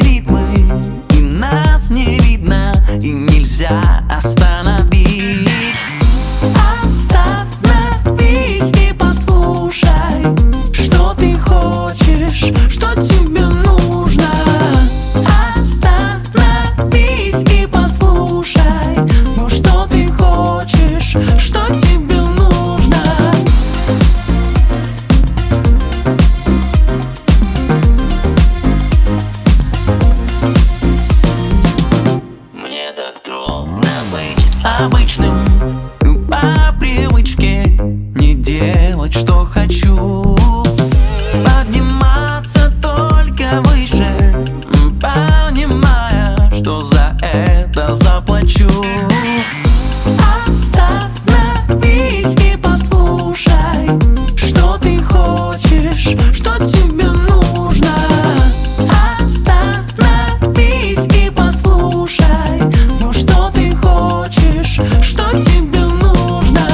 ритмы, и нас не видно, и нельзя остановить. Остановись и послушай, что ты хочешь, что тебе нужно. Остановись и послушай, ну что ты хочешь, что тебе нужно. Мне так трудно быть обычным, по привычке не делать, что хочу, подниматься только выше, понимая, что за это заплачу. Остановись и послушай, что ты хочешь, что тебе нужно. Остановись и послушай, ну что ты хочешь, что тебе нужно.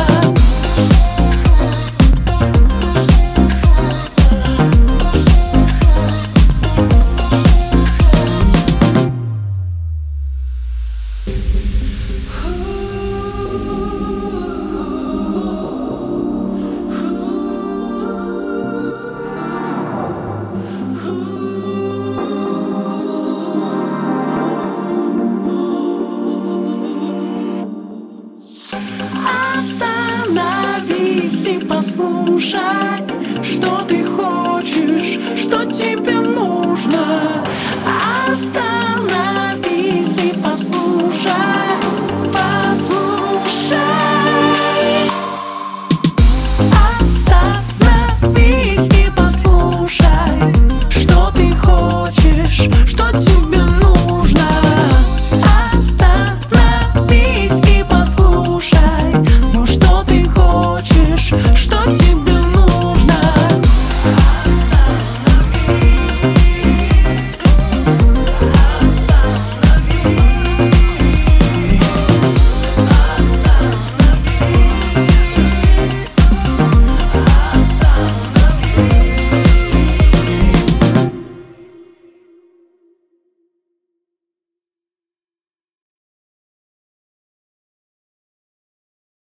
Остановись и послушай, что ты хочешь, что тебе нужно. Остановись